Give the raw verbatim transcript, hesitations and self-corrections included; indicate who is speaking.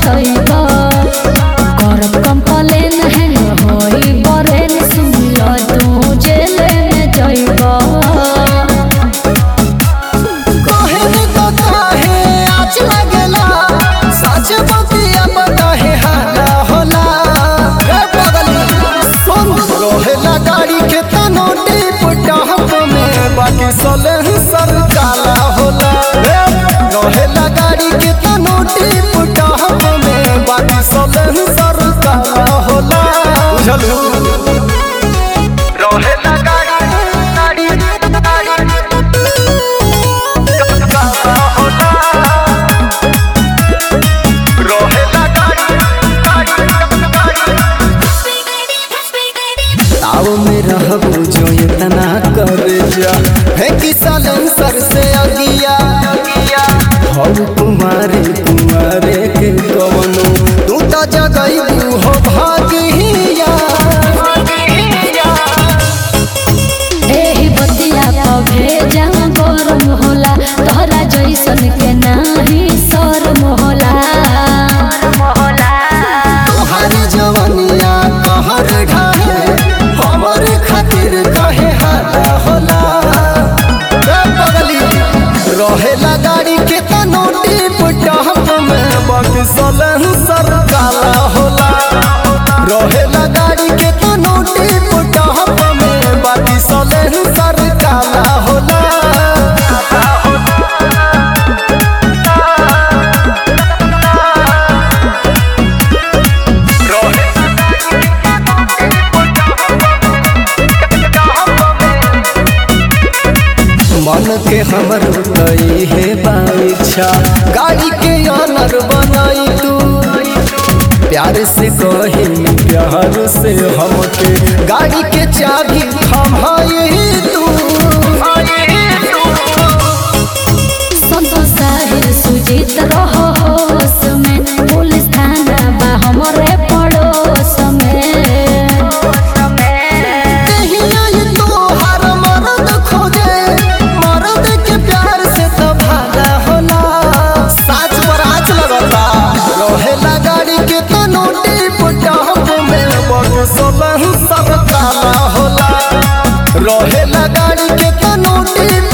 Speaker 1: पछतैबा करब कंप्लेन है होई बरेन सुन ल तू जेल में जइबा
Speaker 2: कहे न तो काहे आज लगला सच बतिया बताहे हाला होला रे पगली सुन रोहेला गाड़ी के तनो टिप टहप में बाकी सोले सर काला होला रे रोहेला गाड़ी के तनो टिप टहप में बाकी सोले सर काला होला बुझलू रोहेला गाड़ी गाड़ी गाड़ी काला होला रोहेला गाड़ी गाड़ी ताव में रहबू जो इतना कर जा है कि सालन सर से अगिया हम तुम्हारे तुम्हारे के कवनो तू तो जगई हो भागिया
Speaker 1: एही बतिया प भेजा गरम होला तोहरा जैसन के नाही शरम होला
Speaker 2: तुम्हारी जवानिया कहर ढाहे हमारे खातिर काहे हाला होला रे पगली रहेला गाड़ी के तनो टिप टहप में बाकी सोलह सर काला होला रहेला गाड़ी के तनो टिप टहप में बाकी सोलह सर काला होला मन के हमर तई है बाइच्छा गाड़ी के ऑनर बनाई तू प्यार से कही प्यार से हमके गाड़ी के चाबी थमाई तू
Speaker 1: संतो साहिल सुजीत रहो होश में पुलिस थाना बा हमरे पड़ोस में
Speaker 2: कहिया ये तोहार मर्द खोजे मर्द के प्यार से तो भागा होला साच पर आँच लगता रहेला गाड़ी के तनो टिप टहप में बग सोलह सब काला होला रहेला गाड़ी के तनो टिप